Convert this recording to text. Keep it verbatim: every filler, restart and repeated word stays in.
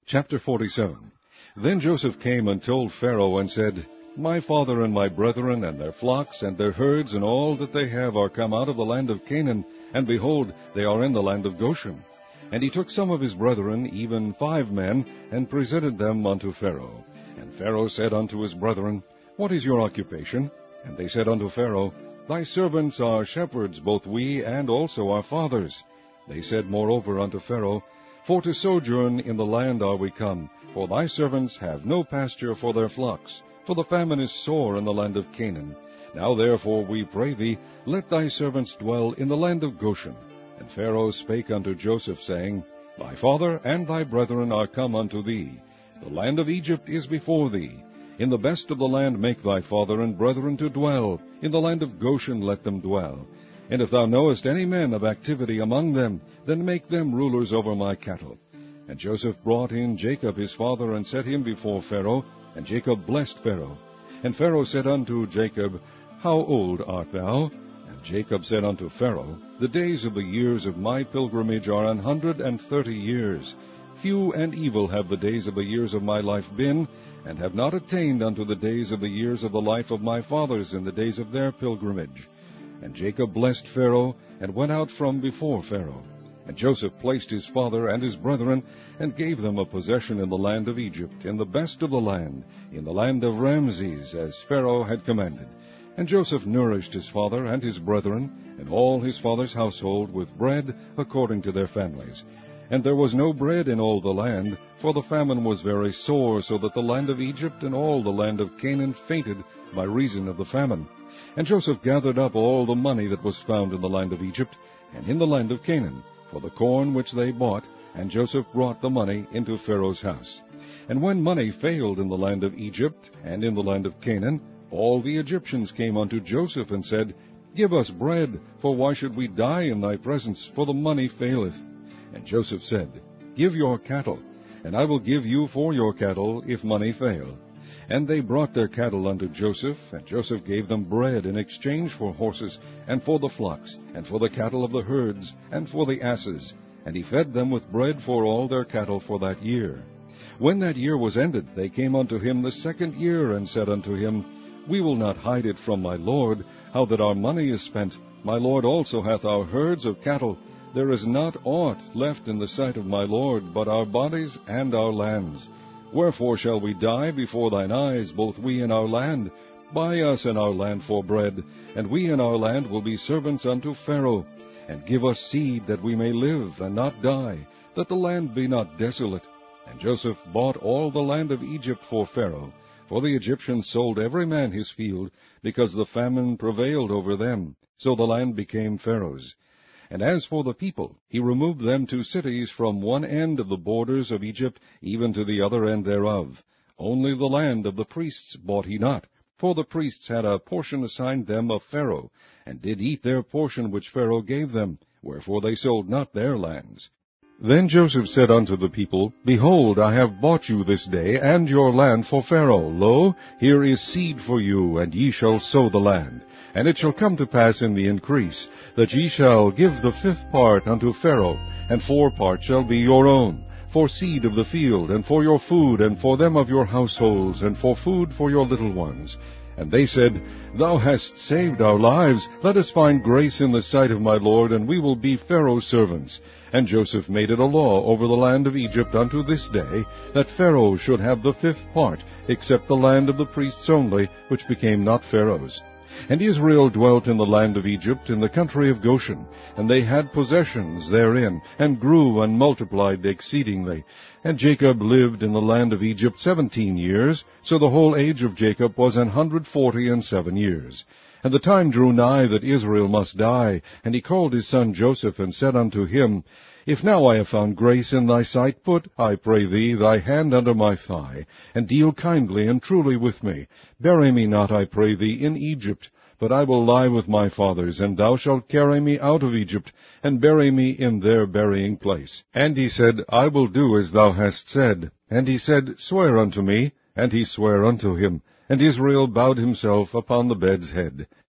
Chapter forty-seven. Then Joseph came and told Pharaoh and said, My father and my brethren and their flocks and their herds and all that they have are come out of the land of Canaan, and behold, they are in the land of Goshen. And he took some of his brethren, even five men, and presented them unto Pharaoh. And Pharaoh said unto his brethren, What is your occupation? And they said unto Pharaoh, Thy servants are shepherds, both we and also our fathers. They said moreover unto Pharaoh, For to sojourn in the land are we come, for thy servants have no pasture for their flocks, for the famine is sore in the land of Canaan. Now therefore we pray thee, let thy servants dwell in the land of Goshen. And Pharaoh spake unto Joseph, saying, Thy father and thy brethren are come unto thee. The land of Egypt is before thee. In the best of the land make thy father and brethren to dwell. In the land of Goshen let them dwell. And if thou knowest any men of activity among them, then make them rulers over my cattle. And Joseph brought in Jacob his father, and set him before Pharaoh. And Jacob blessed Pharaoh. And Pharaoh said unto Jacob, How old art thou? And Jacob said unto Pharaoh, The days of the years of my pilgrimage are an hundred and thirty years. Few and evil have the days of the years of my life been, and have not attained unto the days of the years of the life of my fathers in the days of their pilgrimage. And Jacob blessed Pharaoh, and went out from before Pharaoh. And Joseph placed his father and his brethren, and gave them a possession in the land of Egypt, in the best of the land, in the land of Ramses, as Pharaoh had commanded. And Joseph nourished his father and his brethren, and all his father's household, with bread according to their families. And there was no bread in all the land, for the famine was very sore, so that the land of Egypt and all the land of Canaan fainted by reason of the famine. And Joseph gathered up all the money that was found in the land of Egypt, and in the land of Canaan, for the corn which they bought, and Joseph brought the money into Pharaoh's house. And when money failed in the land of Egypt, and in the land of Canaan, all the Egyptians came unto Joseph, and said, Give us bread, for why should we die in thy presence, for the money faileth? And Joseph said, Give your cattle, and I will give you for your cattle, if money fail. And they brought their cattle unto Joseph, and Joseph gave them bread in exchange for horses, and for the flocks, and for the cattle of the herds, and for the asses. And he fed them with bread for all their cattle for that year. When that year was ended, they came unto him the second year, and said unto him, We will not hide it from my lord, how that our money is spent. My lord also hath our herds of cattle. There is not aught left in the sight of my lord, but our bodies and our lands. Wherefore shall we die before thine eyes, both we and our land? Buy us and our land for bread, and we and our land will be servants unto Pharaoh. And give us seed, that we may live, and not die, that the land be not desolate. And Joseph bought all the land of Egypt for Pharaoh, for the Egyptians sold every man his field, because the famine prevailed over them. So the land became Pharaoh's. And as for the people, he removed them to cities from one end of the borders of Egypt, even to the other end thereof. Only the land of the priests bought he not, for the priests had a portion assigned them of Pharaoh, and did eat their portion which Pharaoh gave them, wherefore they sold not their lands. Then Joseph said unto the people, Behold, I have bought you this day, and your land for Pharaoh. Lo, here is seed for you, and ye shall sow the land. And it shall come to pass in the increase, that ye shall give the fifth part unto Pharaoh, and four parts shall be your own, for seed of the field, and for your food, and for them of your households, and for food for your little ones. And they said, Thou hast saved our lives. Let us find grace in the sight of my lord, and we will be Pharaoh's servants. And Joseph made it a law over the land of Egypt unto this day, that Pharaoh should have the fifth part, except the land of the priests only, which became not Pharaoh's. And Israel dwelt in the land of Egypt, in the country of Goshen, and they had possessions therein, and grew and multiplied exceedingly. And Jacob lived in the land of Egypt seventeen years, so the whole age of Jacob was an hundred forty and seven years. And the time drew nigh that Israel must die, and he called his son Joseph, and said unto him, If now I have found grace in thy sight, put, I pray thee, thy hand under my thigh, and deal kindly and truly with me. Bury me not, I pray thee, in Egypt, but I will lie with my fathers, and thou shalt carry me out of Egypt, and bury me in their burying place. And he said, I will do as thou hast said. And he said, Swear unto me. And he sware unto him. And Israel bowed himself upon the bed's head.